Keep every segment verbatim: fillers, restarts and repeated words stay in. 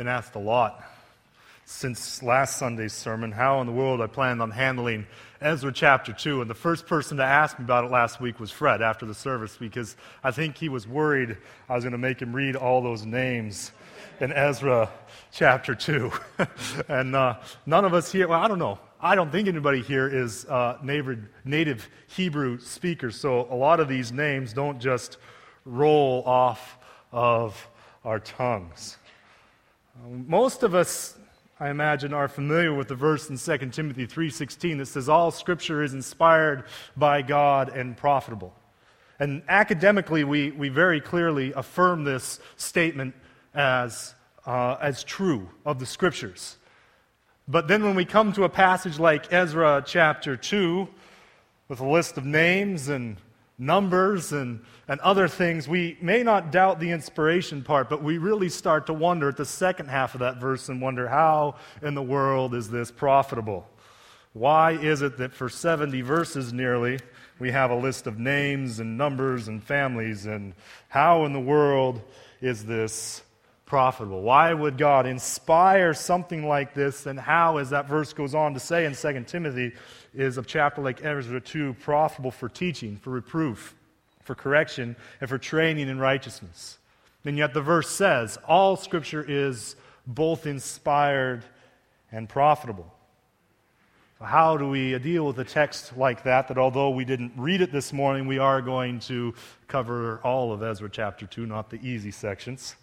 been asked a lot since last Sunday's sermon how in the world I planned on handling Ezra chapter two. And the first person to ask me about it last week was Fred after the service, because I think he was worried I was going to make him read all those names in Ezra chapter two. and uh, none of us here, well, I don't know. I don't think anybody here is uh, native, native Hebrew speakers, so a lot of these names don't just roll off of our tongues. Most of us, I imagine, are familiar with the verse in Second Timothy three sixteen that says, all Scripture is inspired by God and profitable. And academically, we, we very clearly affirm this statement as, uh, as true of the Scriptures. But then when we come to a passage like Ezra chapter two, with a list of names and numbers and, and other things, we may not doubt the inspiration part, but we really start to wonder at the second half of that verse and wonder, how in the world is this profitable? Why is it that for seventy verses nearly, we have a list of names and numbers and families, and how in the world is this profitable? Why would God inspire something like this, and how, as that verse goes on to say in Second Timothy, is a chapter like Ezra two profitable for teaching, for reproof, for correction, and for training in righteousness? And yet the verse says, all Scripture is both inspired and profitable. So how do we deal with a text like that, that although we didn't read it this morning, we are going to cover all of Ezra chapter two, not the easy sections?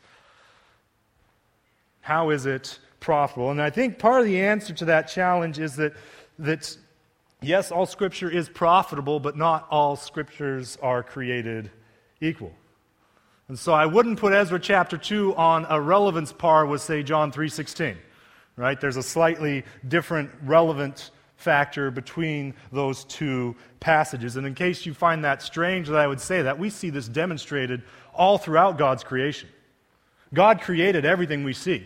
How is it profitable? And I think part of the answer to that challenge is that, that yes, all Scripture is profitable, but not all Scriptures are created equal. And so I wouldn't put Ezra chapter two on a relevance par with, say, John three sixteen. Right? There's a slightly different relevant factor between those two passages. And in case you find that strange that I would say that, we see this demonstrated all throughout God's creation. God created everything we see.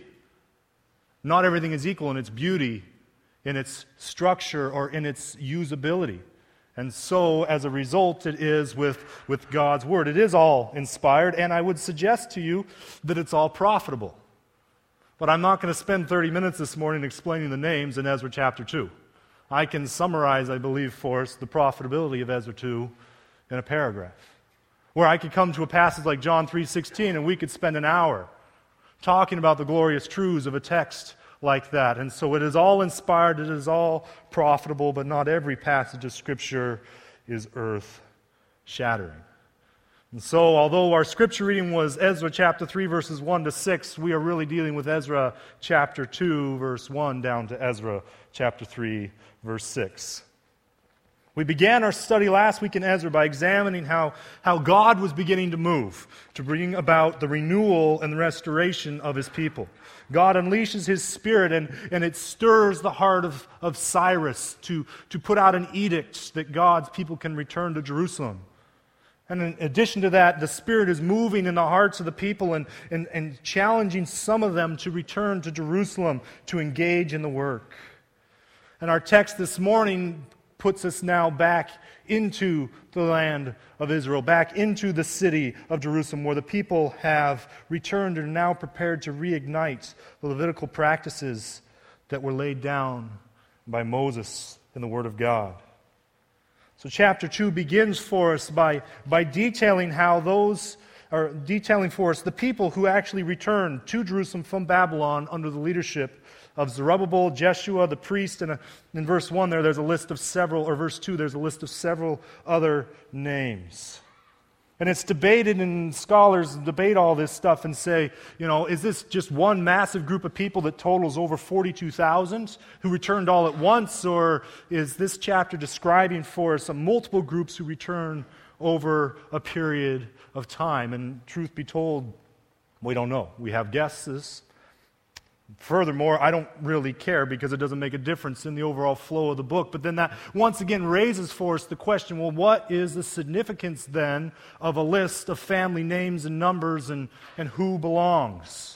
Not everything is equal in its beauty, in its structure, or in its usability. And so, as a result, it is with, with God's Word. It is all inspired, and I would suggest to you that it's all profitable. But I'm not going to spend thirty minutes this morning explaining the names in Ezra chapter two. I can summarize, I believe, for us, the profitability of Ezra two in a paragraph. Where I could come to a passage like John three sixteen, and we could spend an hour talking about the glorious truths of a text like that. And so it is all inspired, it is all profitable, but not every passage of Scripture is earth-shattering. And so, although our Scripture reading was Ezra chapter three, verses one to six, we are really dealing with Ezra chapter two, verse one, down to Ezra chapter three, verse six. We began our study last week in Ezra by examining how, how God was beginning to move to bring about the renewal and the restoration of His people. God unleashes His Spirit, and, and it stirs the heart of, of Cyrus to, to put out an edict that God's people can return to Jerusalem. And in addition to that, the Spirit is moving in the hearts of the people and, and, and challenging some of them to return to Jerusalem to engage in the work. And our text this morning puts us now back into the land of Israel, back into the city of Jerusalem, where the people have returned and are now prepared to reignite the Levitical practices that were laid down by Moses in the Word of God. So chapter two begins for us by, by detailing how those, or detailing for us the people who actually returned to Jerusalem from Babylon under the leadership of Zerubbabel, Jeshua, the priest, and a, in verse one there, there's a list of several, or verse two, there's a list of several other names. And it's debated, and scholars debate all this stuff and say, you know, is this just one massive group of people that totals over forty-two thousand who returned all at once, or is this chapter describing for us some multiple groups who return over a period of time? And truth be told, we don't know. We have guesses. Furthermore, I don't really care because it doesn't make a difference in the overall flow of the book. But then that once again raises for us the question, well, what is the significance then of a list of family names and numbers and, and who belongs?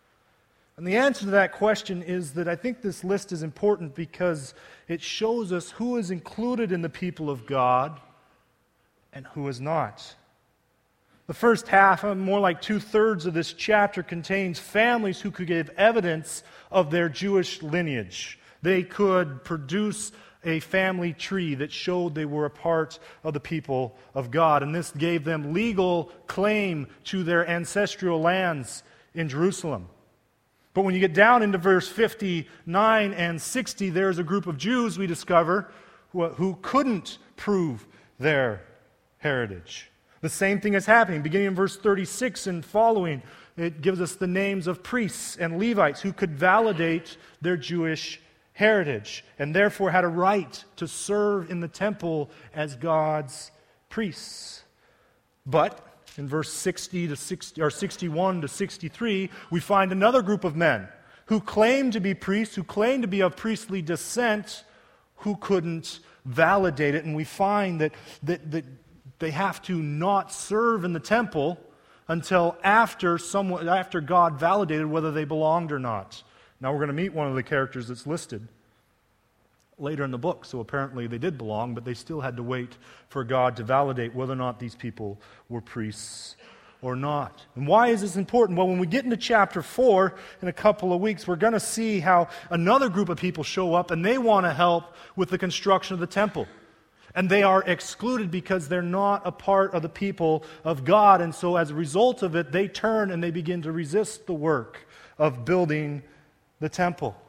And the answer to that question is that I think this list is important because it shows us who is included in the people of God and who is not. The first half, more like two-thirds of this chapter, contains families who could give evidence of their Jewish lineage. They could produce a family tree that showed they were a part of the people of God. And this gave them legal claim to their ancestral lands in Jerusalem. But when you get down into verse fifty-nine and sixty, there's a group of Jews, we discover, who, who couldn't prove their heritage. The same thing is happening. Beginning in verse thirty-six and following, it gives us the names of priests and Levites who could validate their Jewish heritage and therefore had a right to serve in the temple as God's priests. But in verse sixty to sixty, or sixty-one to sixty-three, we find another group of men who claim to be priests, who claim to be of priestly descent, who couldn't validate it. And we find that, that, that they have to not serve in the temple until after someone, after God validated whether they belonged or not. Now we're going to meet one of the characters that's listed later in the book. So apparently they did belong, but they still had to wait for God to validate whether or not these people were priests or not. And why is this important? Well, when we get into chapter four in a couple of weeks, we're going to see how another group of people show up and they want to help with the construction of the temple. And they are excluded because they're not a part of the people of God. And so as a result of it, they turn and they begin to resist the work of building the temple.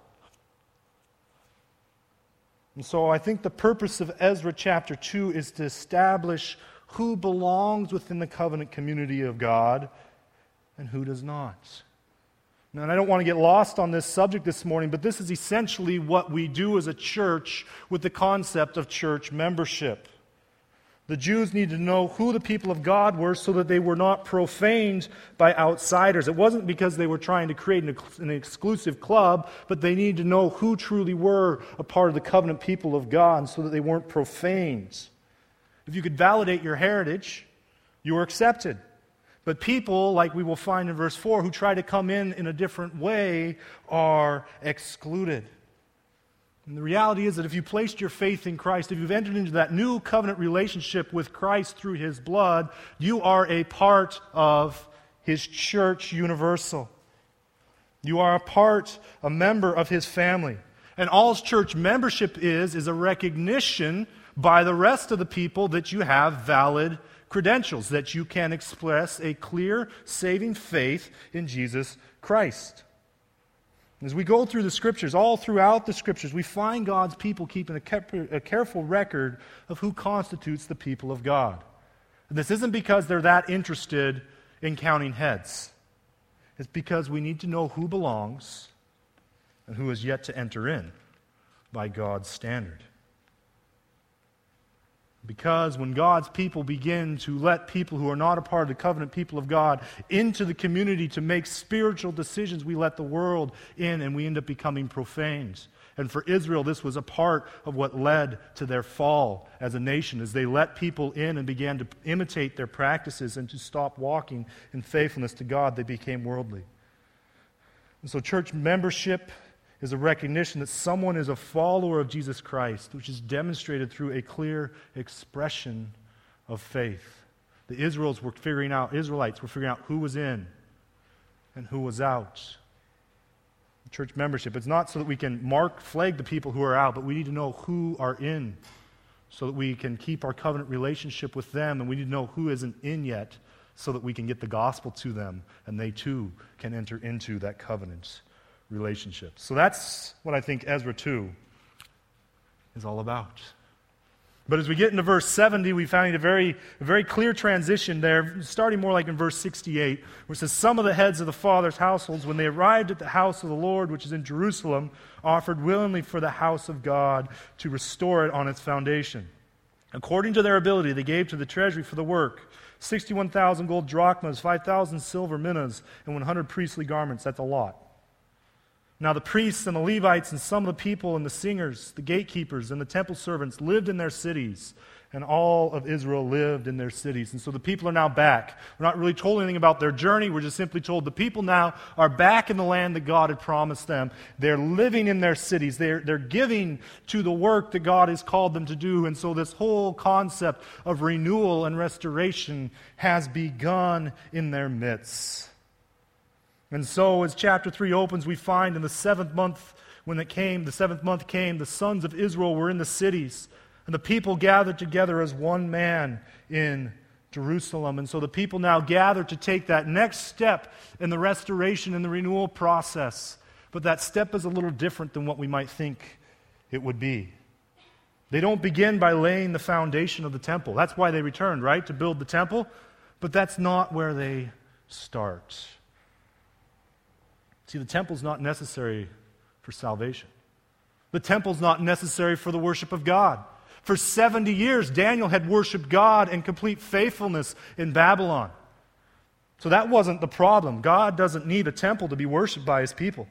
And so I think the purpose of Ezra chapter two is to establish who belongs within the covenant community of God and who does not. Now, and I don't want to get lost on this subject this morning, but this is essentially what we do as a church with the concept of church membership. The Jews needed to know who the people of God were so that they were not profaned by outsiders. It wasn't because they were trying to create an, an exclusive club, but they needed to know who truly were a part of the covenant people of God so that they weren't profaned. If you could validate your heritage, you were accepted. But people, like we will find in verse four, who try to come in in a different way are excluded. And the reality is that if you placed your faith in Christ, if you've entered into that new covenant relationship with Christ through His blood, you are a part of His church universal. You are a part, a member of His family. And all church membership is, is a recognition by the rest of the people that you have valid credentials, that you can express a clear, saving faith in Jesus Christ. As we go through the Scriptures, all throughout the Scriptures, we find God's people keeping a careful record of who constitutes the people of God. And this isn't because they're that interested in counting heads. It's because we need to know who belongs and who is yet to enter in by God's standard. Because when God's people begin to let people who are not a part of the covenant people of God into the community to make spiritual decisions, we let the world in and we end up becoming profaned. And for Israel, this was a part of what led to their fall as a nation, as they let people in and began to imitate their practices and to stop walking in faithfulness to God, they became worldly. And so church membership is a recognition that someone is a follower of Jesus Christ, which is demonstrated through a clear expression of faith. The Israels were figuring out, Israelites were figuring out who was in and who was out. Church membership, it's not so that we can mark, flag the people who are out, but we need to know who are in so that we can keep our covenant relationship with them, and we need to know who isn't in yet so that we can get the gospel to them and they too can enter into that covenant relationship. So that's what I think Ezra two is all about. But as we get into verse seventy, we find a very, a very clear transition there, starting more like in verse sixty-eight, where it says, "Some of the heads of the fathers' households, when they arrived at the house of the Lord, which is in Jerusalem, offered willingly for the house of God to restore it on its foundation. According to their ability, they gave to the treasury for the work sixty-one thousand gold drachmas, five thousand silver minas, and one hundred priestly garments." That's a lot. Now the priests and the Levites and some of the people and the singers, the gatekeepers and the temple servants lived in their cities, and all of Israel lived in their cities. And so the people are now back. We're not really told anything about their journey. We're just simply told the people now are back in the land that God had promised them. They're living in their cities. They're, they're giving to the work that God has called them to do. And so this whole concept of renewal and restoration has begun in their midst. And so as chapter three opens, we find in the seventh month, when it came, the seventh month came, the sons of Israel were in the cities. And the people gathered together as one man in Jerusalem. And so the people now gather to take that next step in the restoration and the renewal process. But that step is a little different than what we might think it would be. They don't begin by laying the foundation of the temple. That's why they returned, right? To build the temple. But that's not where they start. See, the temple's not necessary for salvation. The temple's not necessary for the worship of God. For seventy years, Daniel had worshiped God in complete faithfulness in Babylon. So that wasn't the problem. God doesn't need a temple to be worshiped by his people.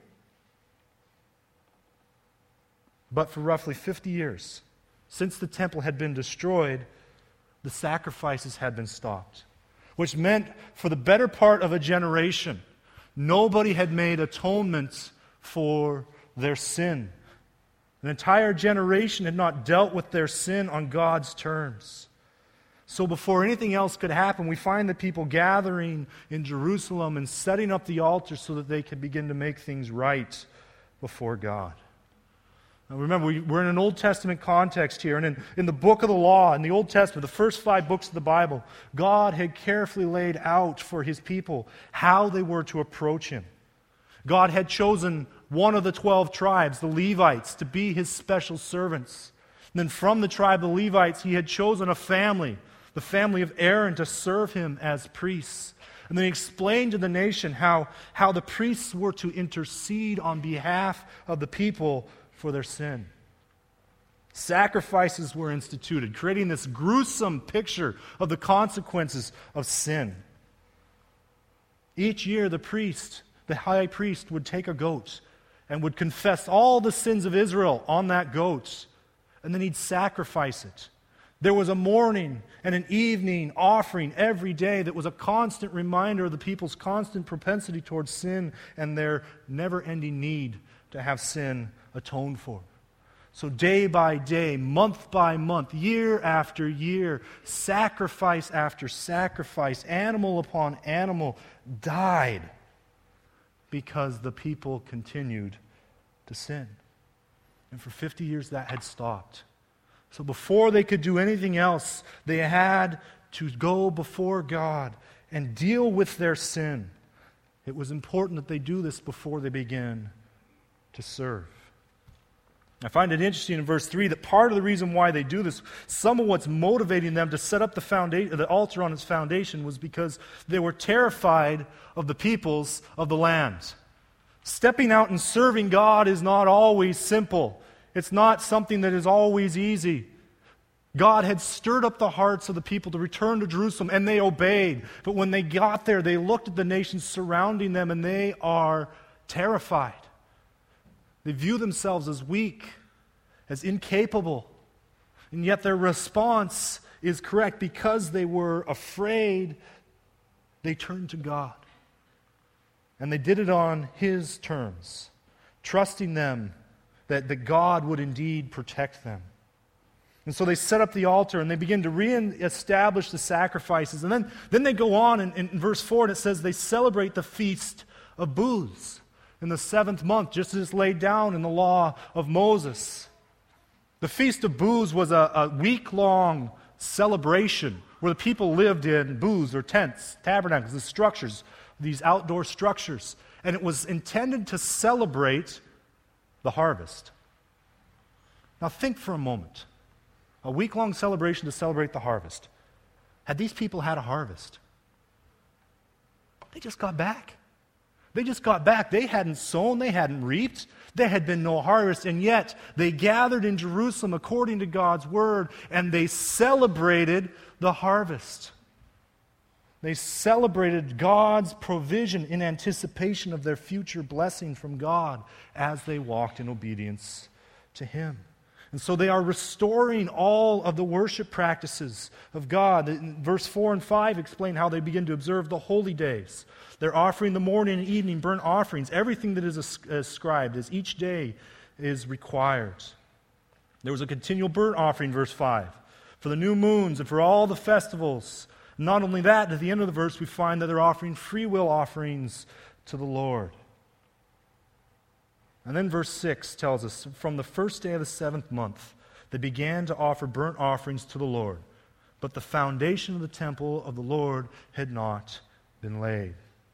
But for roughly fifty years, since the temple had been destroyed, the sacrifices had been stopped, which meant for the better part of a generation, nobody had made atonement for their sin. An entire generation had not dealt with their sin on God's terms. So before anything else could happen, we find the people gathering in Jerusalem and setting up the altar so that they could begin to make things right before God. Now remember, we, we're in an Old Testament context here, and in, in the book of the law, in the Old Testament, the first five books of the Bible, God had carefully laid out for his people how they were to approach him. God had chosen one of the twelve tribes, the Levites, to be his special servants. And then from the tribe of the Levites, he had chosen a family, the family of Aaron, to serve him as priests. And then he explained to the nation how, how the priests were to intercede on behalf of the people for their sin. Sacrifices were instituted, creating this gruesome picture of the consequences of sin. Each year, the priest, the high priest, would take a goat and would confess all the sins of Israel on that goat, and then he'd sacrifice it. There was a morning and an evening offering every day that was a constant reminder of the people's constant propensity towards sin and their never-ending need to have sin atoned for. So day by day, month by month, year after year, sacrifice after sacrifice, animal upon animal died because the people continued to sin. And for fifty years that had stopped. So before they could do anything else, they had to go before God and deal with their sin. It was important that they do this before they begin to serve. I find it interesting in verse three that part of the reason why they do this, some of what's motivating them to set up the foundation, the altar on its foundation, was because they were terrified of the peoples of the land. Stepping out and serving God is not always simple. It's not something that is always easy. God had stirred up the hearts of the people to return to Jerusalem, and they obeyed. But when they got there, they looked at the nations surrounding them, and they are terrified. They view themselves as weak, as incapable. And yet their response is correct. Because they were afraid, they turned to God. And they did it on his terms, trusting them that, that God would indeed protect them. And so they set up the altar and they begin to re-establish the sacrifices. And then, then they go on in, in verse four, and it says they celebrate the feast of booths in the seventh month, just as it's laid down in the law of Moses. The Feast of Booths was a, a week-long celebration where the people lived in booths or tents, tabernacles, the structures, these outdoor structures. And it was intended to celebrate the harvest. Now think for a moment. A week-long celebration to celebrate the harvest. Had these people had a harvest? They just got back. They just got back. They hadn't sown, they hadn't reaped, there had been no harvest, and yet they gathered in Jerusalem according to God's word, and they celebrated the harvest. They celebrated God's provision in anticipation of their future blessing from God as they walked in obedience to him. And so they are restoring all of the worship practices of God. In verse four and five explain how they begin to observe the holy days. They're offering the morning and evening burnt offerings, everything that is ascribed, as each day is required. There was a continual burnt offering, verse five, for the new moons and for all the festivals. Not only that, at the end of the verse, we find that they're offering free will offerings to the Lord. And then verse six tells us, from the first day of the seventh month, they began to offer burnt offerings to the Lord. But the foundation of the temple of the Lord had not been laid.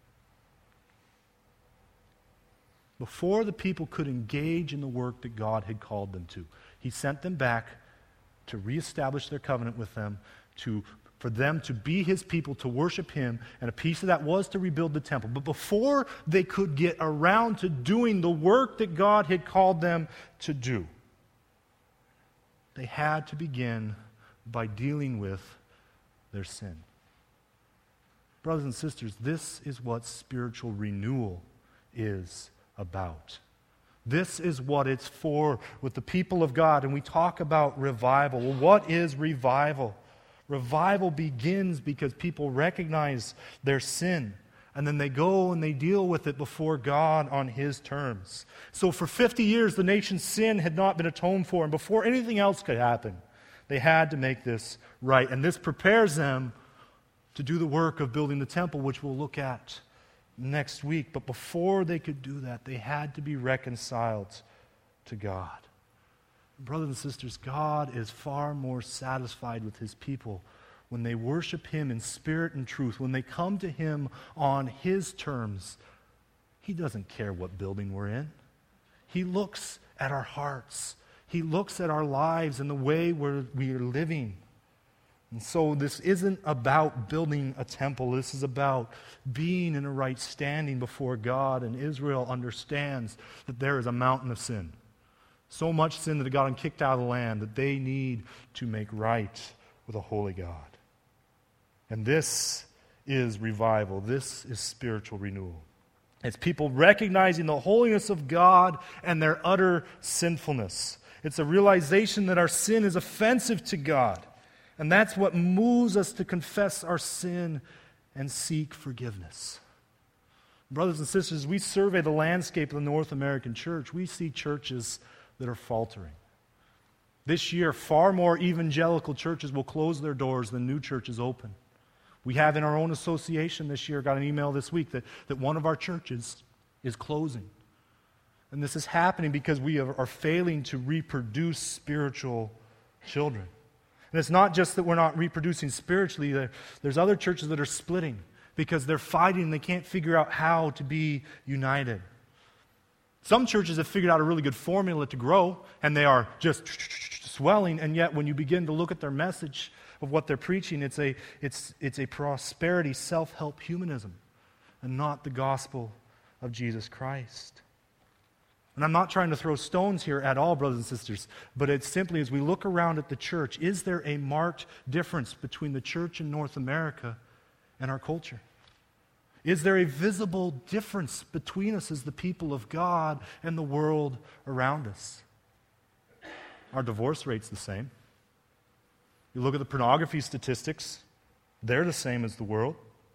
Before the people could engage in the work that God had called them to, He sent them back to reestablish their covenant with them, to for them to be His people, to worship Him, and a piece of that was to rebuild the temple. But before they could get around to doing the work that God had called them to do, they had to begin by dealing with their sin. Brothers and sisters, this is what spiritual renewal is about. This is what it's for with the people of God. And we talk about revival. Well, what is revival? Revival begins because people recognize their sin, and then they go and they deal with it before God on His terms. So for fifty years, the nation's sin had not been atoned for, and before anything else could happen, they had to make this right. And this prepares them to do the work of building the temple, which we'll look at next week. But before they could do that, they had to be reconciled to God. Brothers and sisters, God is far more satisfied with His people when they worship Him in spirit and truth, when they come to Him on His terms. He doesn't care what building we're in. He looks at our hearts. He looks at our lives and the way we're, we are living. And so this isn't about building a temple. This is about being in a right standing before God. And Israel understands that there is a mountain of sin. So much sin that it got them kicked out of the land that they need to make right with a holy God. And this is revival. This is spiritual renewal. It's people recognizing the holiness of God and their utter sinfulness. It's a realization that our sin is offensive to God. And that's what moves us to confess our sin and seek forgiveness. Brothers and sisters, as we survey the landscape of the North American church, we see churches that are faltering. This year, far more evangelical churches will close their doors than new churches open. We have in our own association this year, got an email this week that, that one of our churches is closing. And this is happening because we are, are failing to reproduce spiritual children. And it's not just that we're not reproducing spiritually. There, there's other churches that are splitting because they're fighting and they can't figure out how to be united. Some churches have figured out a really good formula to grow, and they are just swelling, and yet when you begin to look at their message of what they're preaching, it's a, it's, it's a prosperity, self-help humanism, and not the gospel of Jesus Christ. And I'm not trying to throw stones here at all, brothers and sisters, but it's simply as we look around at the church, is there a marked difference between the church in North America and our culture? Is there a visible difference between us as the people of God and the world around us? Our divorce rate's the same. You look at the pornography statistics, they're the same as the world.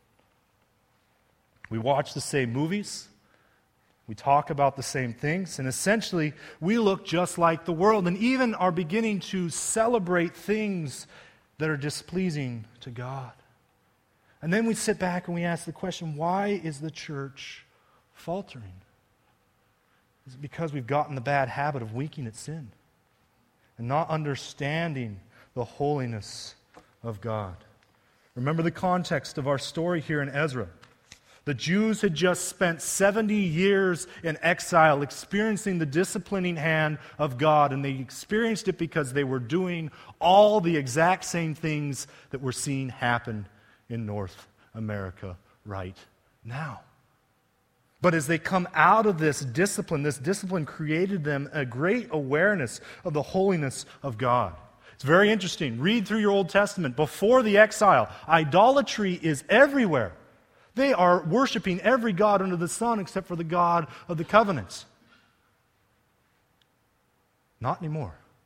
We watch the same movies. We talk about the same things. And essentially, we look just like the world and even are beginning to celebrate things that are displeasing to God. And then we sit back and we ask the question, why is the church faltering? Is it because we've gotten the bad habit of winking at sin and not understanding the holiness of God? Remember the context of our story here in Ezra. The Jews had just spent seventy years in exile experiencing the disciplining hand of God, and they experienced it because they were doing all the exact same things that we're seeing happen in North America right now. But as they come out of this discipline, this discipline created them a great awareness of the holiness of God. It's very interesting. Read through your Old Testament. Before the exile, idolatry is everywhere. They are worshiping every god under the sun except for the God of the covenants. Not anymore.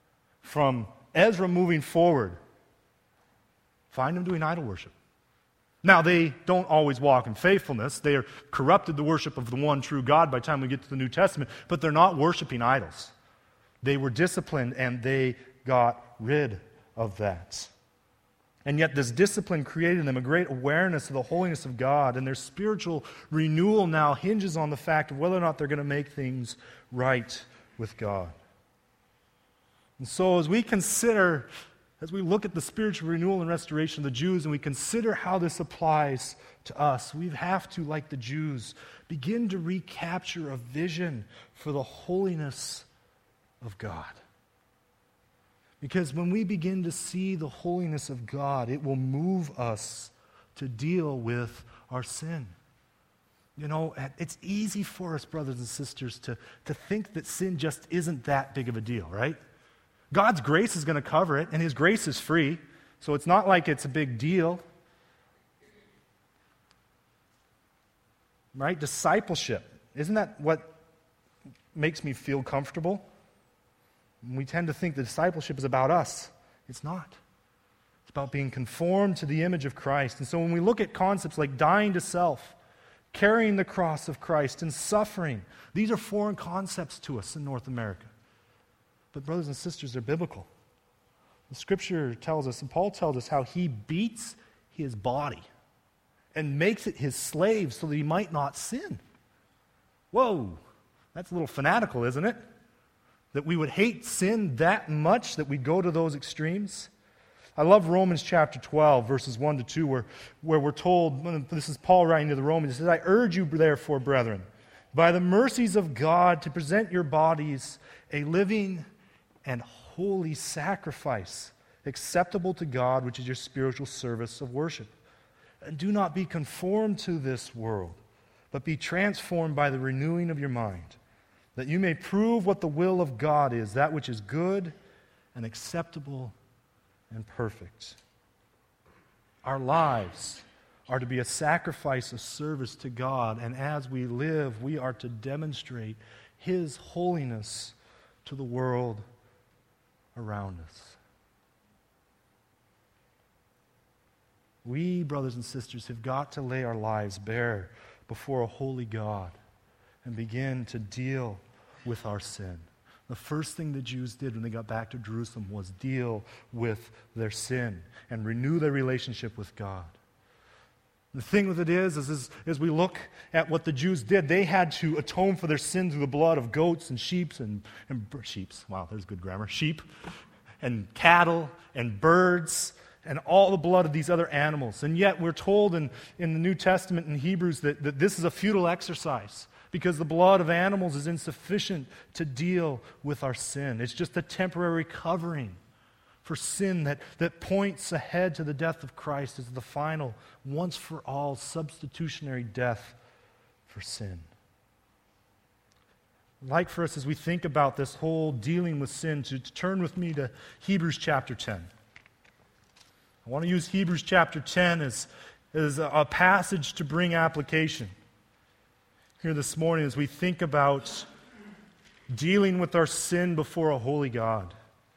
from Ezra moving forward, find them doing idol worship. Now, they don't always walk in faithfulness. They are corrupted the worship of the one true God by the time we get to the New Testament, but they're not worshiping idols. They were disciplined, and they got rid of that. And yet this discipline created in them a great awareness of the holiness of God, and their spiritual renewal now hinges on the fact of whether or not they're going to make things right with God. And so as we consider, as we look at the spiritual renewal and restoration of the Jews, and we consider how this applies to us, we have to, like the Jews, begin to recapture a vision for the holiness of God. Because when we begin to see the holiness of God, it will move us to deal with our sin. You know, it's easy for us, brothers and sisters, to, to think that sin just isn't that big of a deal, right? God's grace is going to cover it, and His grace is free, so it's not like it's a big deal. Right? Discipleship. Isn't that what makes me feel comfortable? We tend to think that discipleship is about us. It's not. It's about being conformed to the image of Christ. And so when we look at concepts like dying to self, carrying the cross of Christ, and suffering, these are foreign concepts to us in North America. But brothers and sisters, they're biblical. The Scripture tells us, and Paul tells us, how he beats his body and makes it his slave so that he might not sin. Whoa, that's a little fanatical, isn't it? That we would hate sin that much that we'd go to those extremes. I love Romans chapter twelve, verses one to two, where, where we're told, this is Paul writing to the Romans, he says, I urge you therefore, brethren, by the mercies of God, to present your bodies a living and holy sacrifice, acceptable to God, which is your spiritual service of worship. And do not be conformed to this world, but be transformed by the renewing of your mind, that you may prove what the will of God is, that which is good and acceptable and perfect. Our lives are to be a sacrifice of service to God, and as we live, we are to demonstrate His holiness to the world around us. We, brothers and sisters, have got to lay our lives bare before a holy God and begin to deal with our sin. The first thing the Jews did when they got back to Jerusalem was deal with their sin and renew their relationship with God. The thing with it is, is, is, as we look at what the Jews did, they had to atone for their sin through the blood of goats and sheep and, and sheeps. Wow, there's good grammar. Sheep and cattle and birds and all the blood of these other animals. And yet we're told in, in the New Testament in Hebrews that, that this is a futile exercise, because the blood of animals is insufficient to deal with our sin. It's just a temporary covering for sin that, that points ahead to the death of Christ as the final, once-for-all, substitutionary death for sin. I'd like for us, as we think about this whole dealing with sin, to, to turn with me to Hebrews chapter ten. I want to use Hebrews chapter ten as, as a, a passage to bring application here this morning as we think about dealing with our sin before a holy God.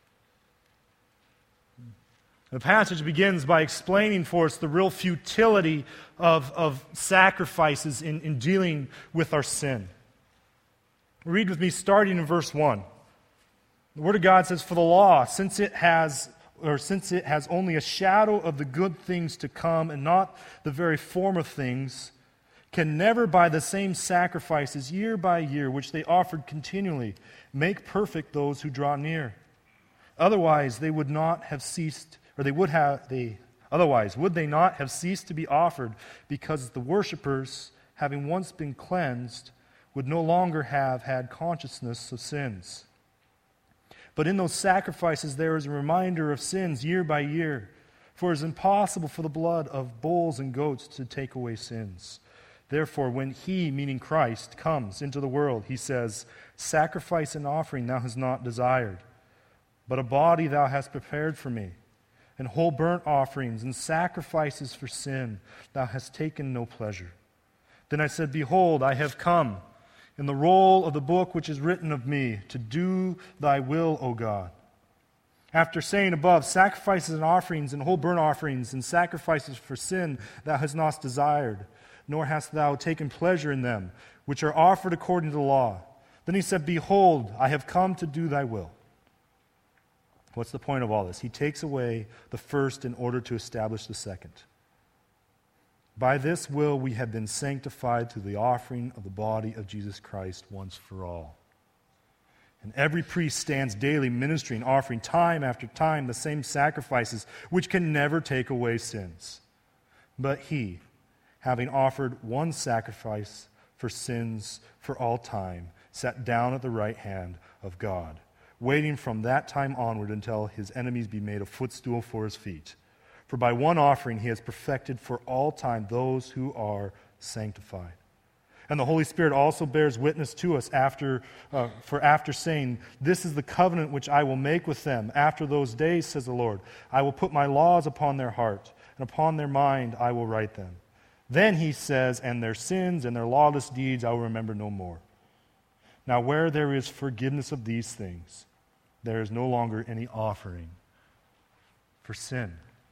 The passage begins by explaining for us the real futility of, of sacrifices in, in dealing with our sin. Read with me starting in verse one. The Word of God says, "For the law, since it has or since it has only a shadow of the good things to come and not the very form of things, can never by the same sacrifices year by year, which they offered continually, make perfect those who draw near. Otherwise they would not have ceased, or they would have, they, otherwise would they not have ceased to be offered, because the worshippers, having once been cleansed, would no longer have had consciousness of sins. But in those sacrifices there is a reminder of sins year by year, for it is impossible for the blood of bulls and goats to take away sins. Therefore, when He, meaning Christ, comes into the world, He says, Sacrifice and offering thou hast not desired, but a body thou hast prepared for me, and whole burnt offerings and sacrifices for sin thou hast taken no pleasure. Then I said, Behold, I have come, in the roll of the book which is written of me, to do thy will, O God. After saying above, sacrifices and offerings and whole burnt offerings and sacrifices for sin thou hast not desired, nor hast thou taken pleasure in them, which are offered according to the law. Then he said, Behold, I have come to do thy will. What's the point of all this? He takes away the first in order to establish the second. By this will we have been sanctified through the offering of the body of Jesus Christ once for all. And every priest stands daily ministering, offering time after time the same sacrifices, which can never take away sins. But he, having offered one sacrifice for sins for all time, sat down at the right hand of God, waiting from that time onward until his enemies be made a footstool for his feet. For by one offering he has perfected for all time those who are sanctified. And the Holy Spirit also bears witness to us after, uh, for after saying, This is the covenant which I will make with them. After those days, says the Lord, I will put my laws upon their heart, and upon their mind I will write them. Then he says, And their sins and their lawless deeds I will remember no more. Now where there is forgiveness of these things, there is no longer any offering for sin.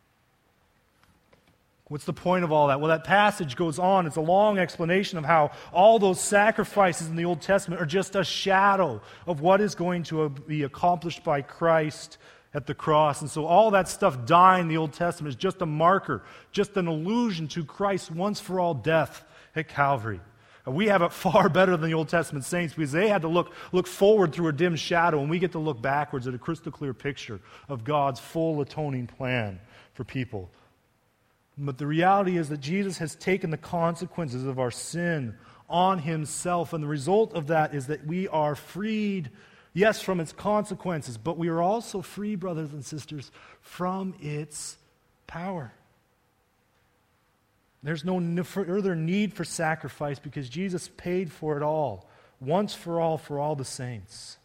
What's the point of all that? Well, that passage goes on. It's a long explanation of how all those sacrifices in the Old Testament are just a shadow of what is going to be accomplished by Christ at the cross. And so all that stuff dying in the Old Testament is just a marker, just an allusion to Christ's once-for-all death at Calvary. And we have it far better than the Old Testament saints because they had to look, look forward through a dim shadow, and we get to look backwards at a crystal clear picture of God's full atoning plan for people. But the reality is that Jesus has taken the consequences of our sin on himself, and the result of that is that we are freed, yes, from its consequences, but we are also free, brothers and sisters, from its power. There's no further need for sacrifice because Jesus paid for it all, once for all, for all the saints.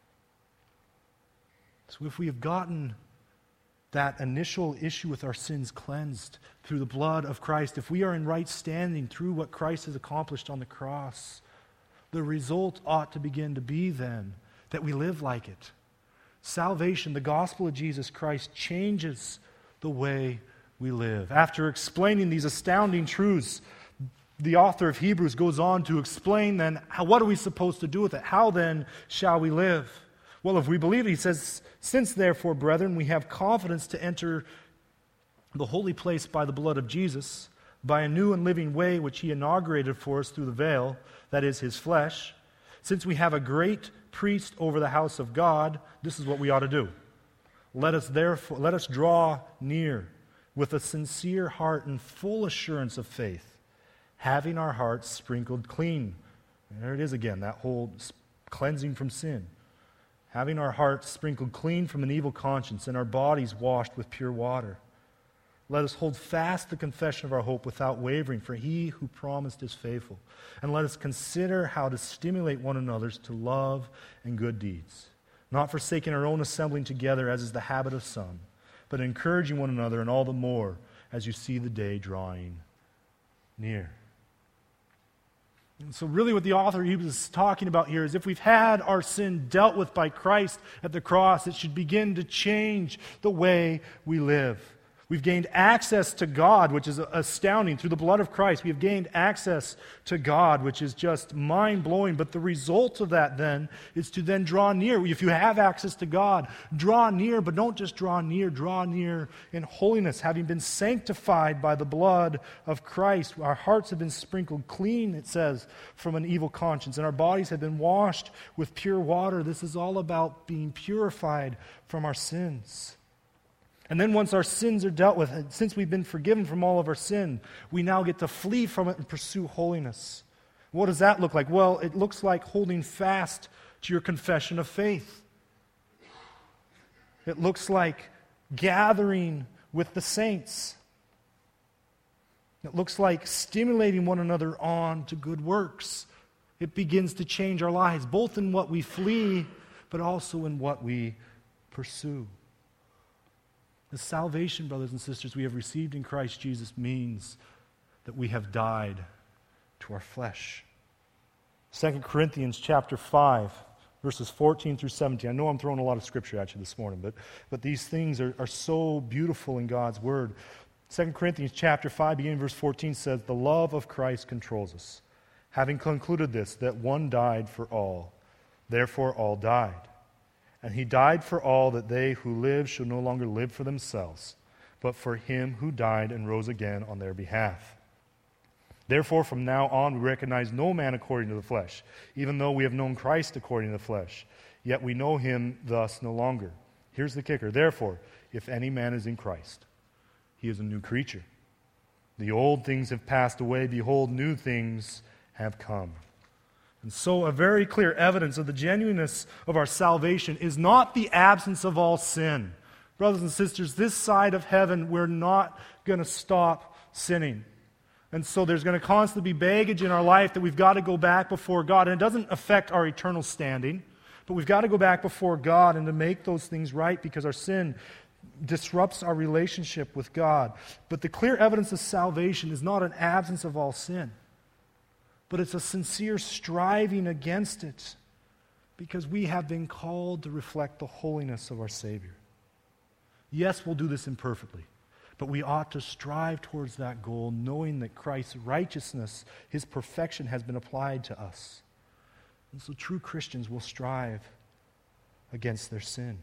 So if we have gotten that initial issue with our sins cleansed through the blood of Christ, if we are in right standing through what Christ has accomplished on the cross, the result ought to begin to be then that we live like it. Salvation, the gospel of Jesus Christ, changes the way we live. After explaining these astounding truths, the author of Hebrews goes on to explain then, how, what are we supposed to do with it? How then shall we live? Well, if we believe it, he says, Since therefore, brethren, we have confidence to enter the holy place by the blood of Jesus, by a new and living way which he inaugurated for us through the veil, that is his flesh. Since we have a great priest over the house of God, this is what we ought to do. Let us therefore let us draw near with a sincere heart and full assurance of faith, having our hearts sprinkled clean. And there it is again, that whole cleansing from sin. Having our hearts sprinkled clean from an evil conscience and our bodies washed with pure water. Let us hold fast the confession of our hope without wavering, for he who promised is faithful. And let us consider how to stimulate one another to love and good deeds, not forsaking our own assembling together as is the habit of some, but encouraging one another, and all the more as you see the day drawing near. And so really what the author he was talking about here is if we've had our sin dealt with by Christ at the cross, it should begin to change the way we live. We've gained access to God, which is astounding. Through the blood of Christ, we have gained access to God, which is just mind-blowing. But the result of that then is to then draw near. If you have access to God, draw near, but don't just draw near. Draw near in holiness, having been sanctified by the blood of Christ. Our hearts have been sprinkled clean, it says, from an evil conscience, and our bodies have been washed with pure water. This is all about being purified from our sins. And then once our sins are dealt with, since we've been forgiven from all of our sin, we now get to flee from it and pursue holiness. What does that look like? Well, it looks like holding fast to your confession of faith. It looks like gathering with the saints. It looks like stimulating one another on to good works. It begins to change our lives, both in what we flee, but also in what we pursue. The salvation, brothers and sisters, we have received in Christ Jesus means that we have died to our flesh. Second Corinthians chapter five, verses fourteen through seventeen. I know I'm throwing a lot of scripture at you this morning, but, but these things are, are so beautiful in God's Word. Second Corinthians chapter five, beginning verse fourteen says, "The love of Christ controls us, having concluded this, that one died for all, therefore all died. And he died for all, that they who live should no longer live for themselves, but for him who died and rose again on their behalf. Therefore, from now on, we recognize no man according to the flesh, even though we have known Christ according to the flesh. Yet we know him thus no longer." Here's the kicker. "Therefore, if any man is in Christ, he is a new creature. The old things have passed away. Behold, new things have come." And so a very clear evidence of the genuineness of our salvation is not the absence of all sin. Brothers and sisters, this side of heaven, we're not going to stop sinning. And so there's going to constantly be baggage in our life that we've got to go back before God. And it doesn't affect our eternal standing, but we've got to go back before God and to make those things right, because our sin disrupts our relationship with God. But the clear evidence of salvation is not an absence of all sin, but it's a sincere striving against it, because we have been called to reflect the holiness of our Savior. Yes, we'll do this imperfectly, but we ought to strive towards that goal, knowing that Christ's righteousness, his perfection, has been applied to us. And so true Christians will strive against their sin.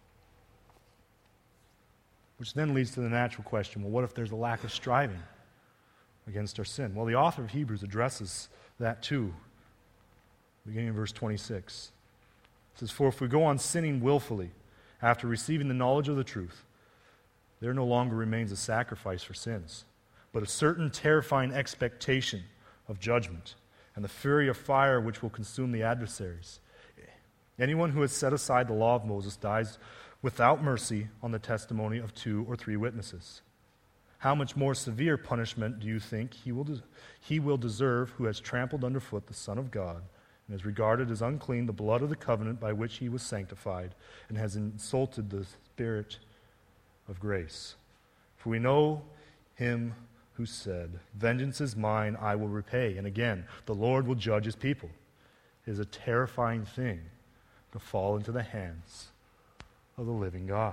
Which then leads to the natural question, well, what if there's a lack of striving against our sin? Well, the author of Hebrews addresses that too, beginning in verse twenty-six. It says, "For if we go on sinning willfully after receiving the knowledge of the truth, there no longer remains a sacrifice for sins, but a certain terrifying expectation of judgment and the fury of fire which will consume the adversaries. Anyone who has set aside the law of Moses dies without mercy on the testimony of two or three witnesses. How much more severe punishment do you think he will, de- he will deserve who has trampled underfoot the Son of God and has regarded as unclean the blood of the covenant by which he was sanctified and has insulted the Spirit of grace? For we know him who said, 'Vengeance is mine, I will repay.' And again, the Lord will judge his people. It is a terrifying thing to fall into the hands of the living God."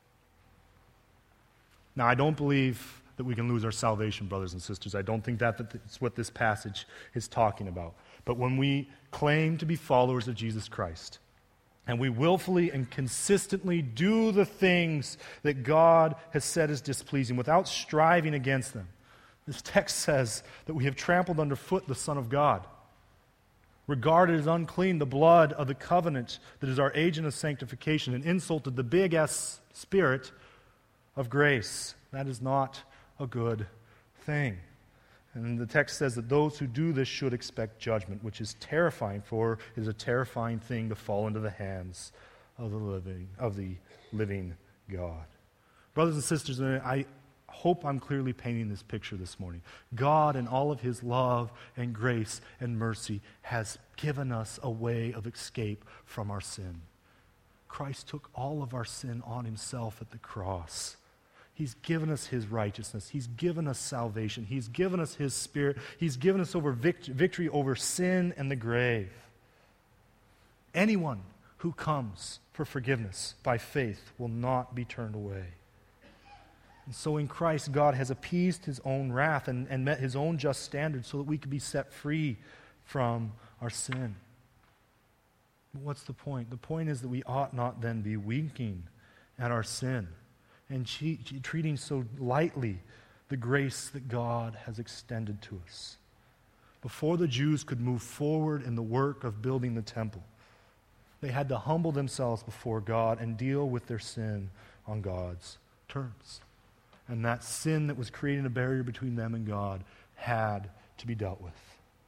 Now, I don't believe that we can lose our salvation, brothers and sisters. I don't think that that's what this passage is talking about. But when we claim to be followers of Jesus Christ, and we willfully and consistently do the things that God has said is displeasing without striving against them, this text says that we have trampled underfoot the Son of God, regarded as unclean the blood of the covenant that is our agent of sanctification, and insulted the big S Spirit of grace. That is not a good thing. And the text says that those who do this should expect judgment, which is terrifying, for it is a terrifying thing to fall into the hands of the living, of the living God. Brothers and sisters, I hope I'm clearly painting this picture this morning. God, in all of his love and grace and mercy, has given us a way of escape from our sin. Christ took all of our sin on himself at the cross. He's given us his righteousness. He's given us salvation. He's given us his Spirit. He's given us over vict- victory over sin and the grave. Anyone who comes for forgiveness by faith will not be turned away. And so in Christ, God has appeased his own wrath and, and met his own just standards so that we could be set free from our sin. But what's the point? The point is that we ought not then be winking at our sin and che- treating so lightly the grace that God has extended to us. Before the Jews could move forward in the work of building the temple, they had to humble themselves before God and deal with their sin on God's terms. And that sin that was creating a barrier between them and God had to be dealt with.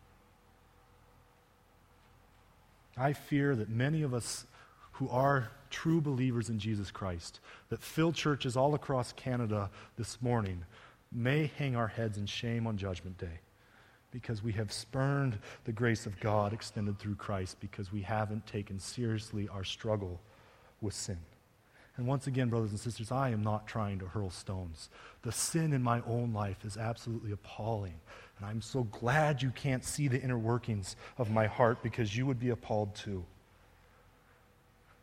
I fear that many of us who are true believers in Jesus Christ, that fill churches all across Canada this morning, may hang our heads in shame on Judgment Day because we have spurned the grace of God extended through Christ because we haven't taken seriously our struggle with sin. And once again, brothers and sisters, I am not trying to hurl stones. The sin in my own life is absolutely appalling. And I'm so glad you can't see the inner workings of my heart because you would be appalled too.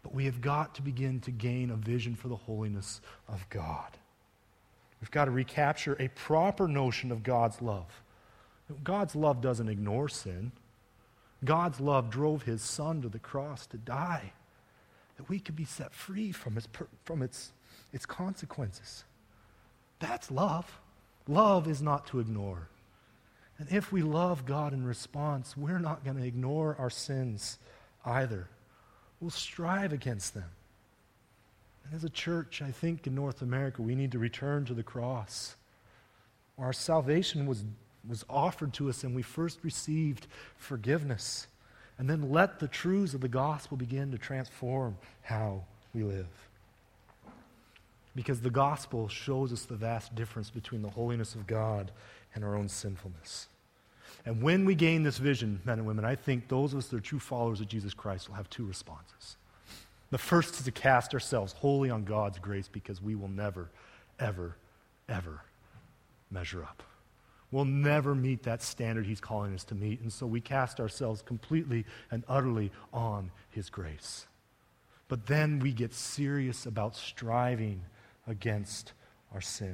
But we have got to begin to gain a vision for the holiness of God. We've got to recapture a proper notion of God's love. God's love doesn't ignore sin. God's love drove his Son to the cross to die, that we could be set free from its, from its, its consequences. That's love. Love is not to ignore. And if we love God in response, we're not going to ignore our sins either. We'll strive against them. And as a church, I think in North America, we need to return to the cross, where our salvation was, was offered to us and we first received forgiveness. And then let the truths of the gospel begin to transform how we live. Because the gospel shows us the vast difference between the holiness of God and our own sinfulness. And when we gain this vision, men and women, I think those of us that are true followers of Jesus Christ will have two responses. The first is to cast ourselves wholly on God's grace, because we will never, ever, ever measure up. We'll never meet that standard he's calling us to meet, and so we cast ourselves completely and utterly on his grace. But then we get serious about striving against our sin.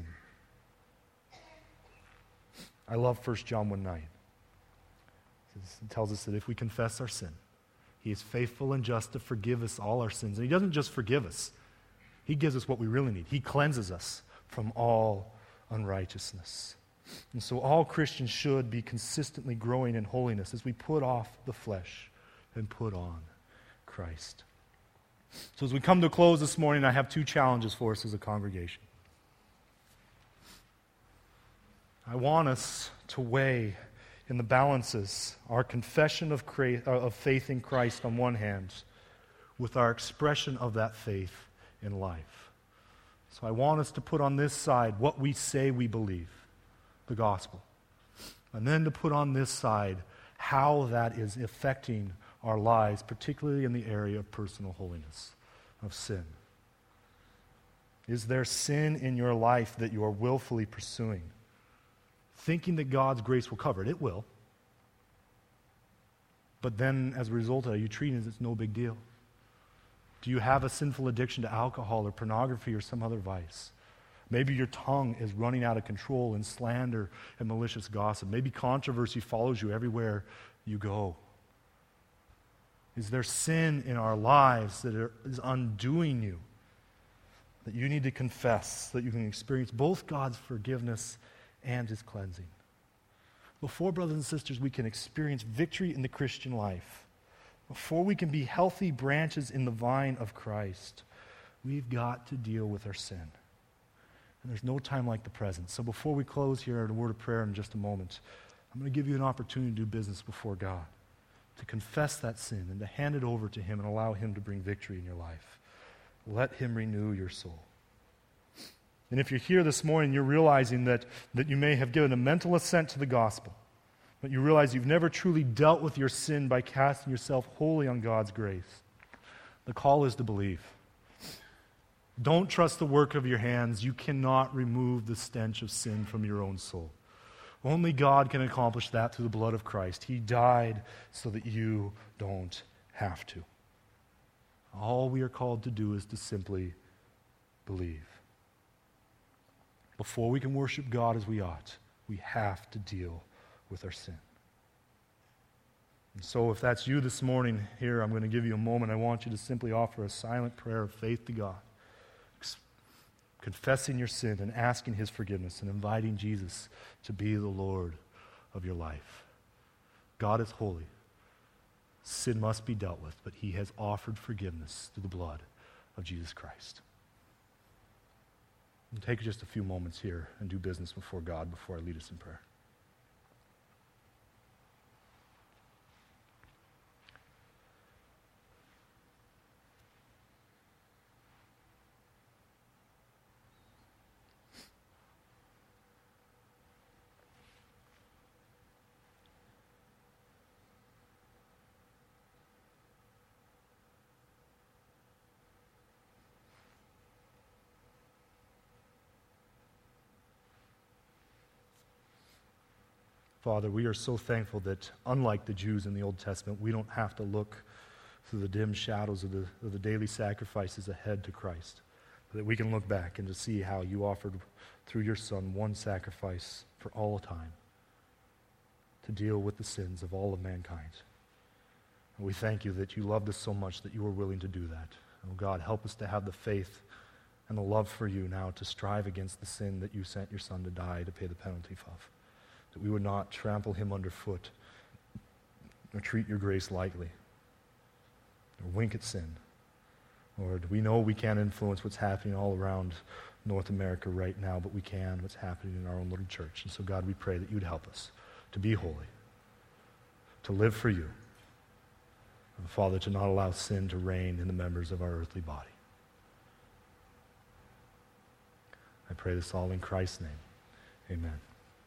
I love First John one nine. It tells us that if we confess our sin, he is faithful and just to forgive us all our sins. And he doesn't just forgive us. He gives us what we really need. He cleanses us from all unrighteousness. And so all Christians should be consistently growing in holiness as we put off the flesh and put on Christ. So as we come to a close this morning, I have two challenges for us as a congregation. I want us to weigh in the balances our confession of, cra- of faith in Christ on one hand with our expression of that faith in life. So I want us to put on this side what we say we believe, the gospel, and then to put on this side how that is affecting our lives, particularly in the area of personal holiness, of sin. Is there sin in your life that you are willfully pursuing, thinking that God's grace will cover it? It will. But then, as a result of that, you treat it as it's no big deal. Do you have a sinful addiction to alcohol or pornography or some other vice? Maybe your tongue is running out of control in slander and malicious gossip. Maybe controversy follows you everywhere you go. Is there sin in our lives that are, is undoing you, that you need to confess, so that you can experience both God's forgiveness and his cleansing? Before, brothers and sisters, we can experience victory in the Christian life, before we can be healthy branches in the vine of Christ, we've got to deal with our sin. And there's no time like the present. So before we close here at a word of prayer in just a moment, I'm going to give you an opportunity to do business before God, to confess that sin and to hand it over to him and allow him to bring victory in your life. Let him renew your soul. And if you're here this morning, you're realizing that, that you may have given a mental assent to the gospel, but you realize you've never truly dealt with your sin by casting yourself wholly on God's grace. The call is to believe. Don't trust the work of your hands. You cannot remove the stench of sin from your own soul. Only God can accomplish that through the blood of Christ. He died so that you don't have to. All we are called to do is to simply believe. Before we can worship God as we ought, we have to deal with our sin. And so if that's you this morning here, I'm going to give you a moment. I want you to simply offer a silent prayer of faith to God, confessing your sin and asking his forgiveness and inviting Jesus to be the Lord of your life. God is holy. Sin must be dealt with, but he has offered forgiveness through the blood of Jesus Christ. And take just a few moments here and do business before God before I lead us in prayer. Father, we are so thankful that, unlike the Jews in the Old Testament, we don't have to look through the dim shadows of the, of the daily sacrifices ahead to Christ, that we can look back and to see how you offered through your Son one sacrifice for all time to deal with the sins of all of mankind. And we thank you that you loved us so much that you were willing to do that. Oh God, help us to have the faith and the love for you now to strive against the sin that you sent your Son to die to pay the penalty of. That we would not trample him underfoot or treat your grace lightly or wink at sin. Lord, we know we can't influence what's happening all around North America right now, but we can what's happening in our own little church. And so, God, we pray that you'd help us to be holy, to live for you, and Father, to not allow sin to reign in the members of our earthly body. I pray this all in Christ's name. Amen.